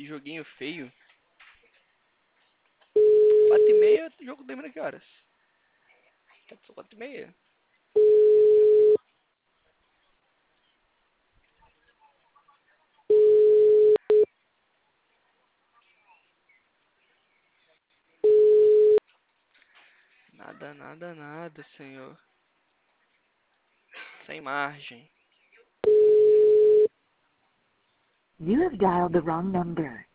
joguinho feio. 4h30, o jogo termina que horas? 4h30. Nada, nada, nada, senhor. Sem margem. You have dialed the wrong number.